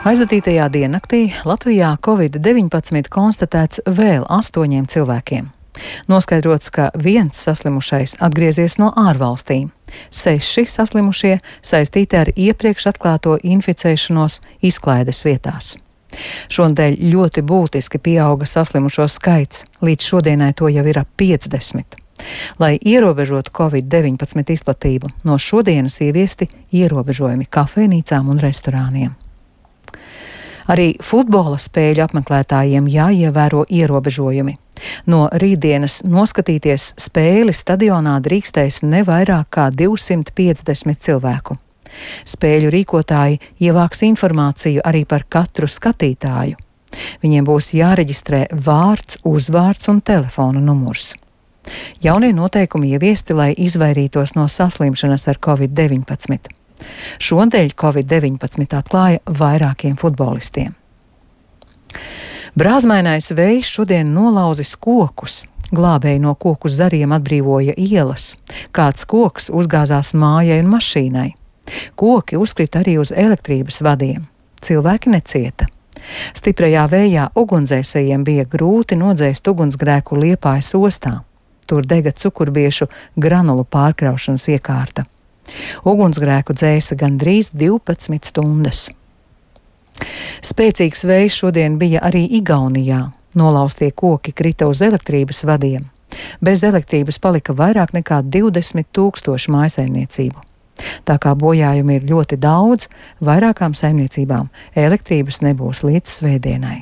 Aizvadītajā diennaktī Latvijā Covid-19 konstatēts vēl 8 cilvēkiem. Noskaidrots, ka viens saslimušais atgriezies no ārvalstīm. 6 saslimušie saistīti ar iepriekš atklāto inficēšanos izklaides vietās. Šonadēļ ļoti būtiski pieauga saslimušo skaits, līdz šodienai to jau ir ap 50. Lai ierobežotu Covid-19 izplatību, no šodienas ieviesti ierobežojumi kafejnīcām un restorāniem. Arī futbola spēļu apmeklētājiem jāievēro ierobežojumi. No rītdienas noskatīties spēli stadionā drīkstēs ne vairāk kā 250 cilvēku. Spēļu rīkotāji ievāks informāciju arī par katru skatītāju. Viņiem būs jāreģistrē vārds, uzvārds un telefona numurs. Jaunie noteikumi ieviesti, lai izvairītos no saslimšanas ar Covid-19. Šonadēļ Covid-19 atklāja vairākiem futbolistiem. Brāzmainais vējš šodien nolauzis kokus. Glābēji no koku zariem atbrīvoja ielas. Kāds koks uzgāzās mājai un mašīnai. Koki uzkrita arī uz elektrības vadiem. Cilvēki necieta. Stiprajā vējā ugunsdzēsējiem bija grūti nodzēst ugunsgrēku Liepājas ostā. Tur dega cukurbiešu granulu pārkraušanas iekārta. Ugunsgrēku dzēsa gandrīz 12 stundas. Spēcīgs vējš šodien bija arī Igaunijā. Nolauztie koki krita uz elektrības vadiem. Bez elektrības palika vairāk nekā 20 000 mājsaimniecību. Tā kā bojājumi ir ļoti daudz, vairākām saimniecībām elektrības nebūs līdz svētdienai.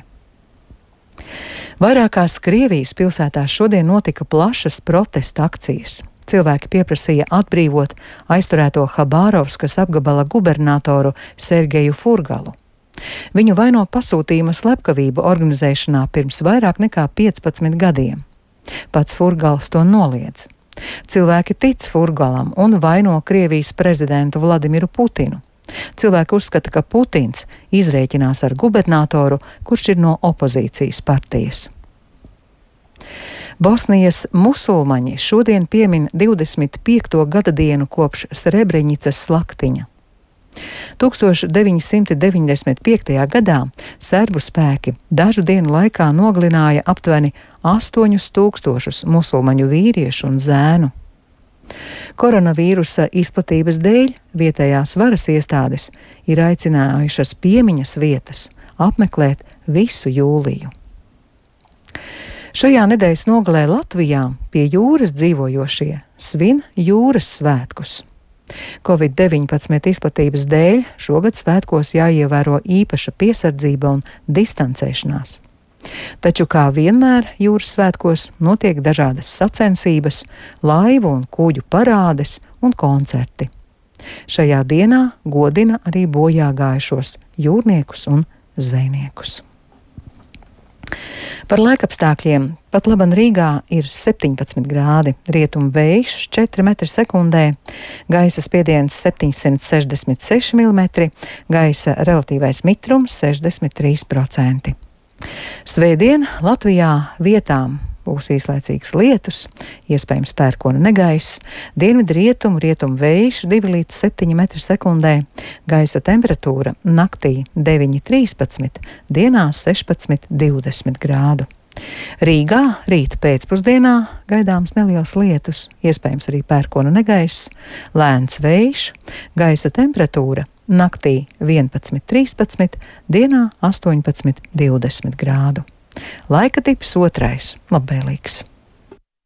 Vairākās Krievijas pilsētās šodien notika plašas protesta akcijas. Cilvēki pieprasīja atbrīvot aizturēto Habārovskas apgabala gubernatoru Sergeju Furgalu. Viņu vaino pasūtījuma slepkavību organizēšanā pirms vairāk nekā 15 gadiem. Pats Furgals to noliedz. Cilvēki tic Furgalam un vaino Krievijas prezidentu Vladimiru Putinu. Cilvēki uzskata, ka Putins izrēķinās ar gubernatoru, kurš ir no opozīcijas partijas. Bosnijas musulmaņi šodien piemin 25. gada dienu kopš Srebrenicas slaktiņa. 1995. gadā serbu spēki dažu dienu laikā nogalināja aptuveni 8000 musulmaņu vīriešu un zēnu. Koronavīrusa izplatības dēļ vietējās varas iestādes ir aicinājušas piemiņas vietas apmeklēt visu jūliju. Šajā nedēļas nogalē Latvijā pie jūras dzīvojošie svin jūras svētkus. Covid-19 izplatības dēļ šogad svētkos jāievēro īpaša piesardzība un distancēšanās. Taču, kā vienmēr jūras svētkos, notiek dažādas sacensības, laivu un kuģu parādes un koncerti. Šajā dienā godina arī bojā gājušos jūrniekus un zvejniekus. Par laikapstākļiem pat laban Rīgā ir 17 grādi, rietumu vējš 4 m/sekundē, gaisa spiediens 766 mm, gaisa relatīvais mitrums 63%. Svētdien Latvijā vietām būs īslaicīgs lietus, iespējams pērkona negaiss, dienvidu rietumu vējš 2 līdz 7 m/sekundē, gaisa temperatūra naktī 9–13, dienā 16–20 grādu. Rīgā rīt pēcpusdienā gaidāms neliels lietus, iespējams arī pērkona negaiss, lēns vējš, gaisa temperatūra naktī 11–13, dienā 18–20 grādu. Laika tips 2. labvēlīgs.